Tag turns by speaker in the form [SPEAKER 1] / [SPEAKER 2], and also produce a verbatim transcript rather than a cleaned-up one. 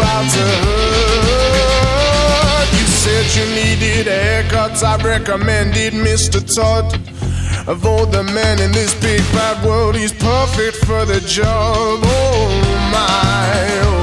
[SPEAKER 1] out to hurt. You said you needed haircuts, I recommended Mister Todd. Though the man in this big bad world, he's perfect for the job. Oh my, oh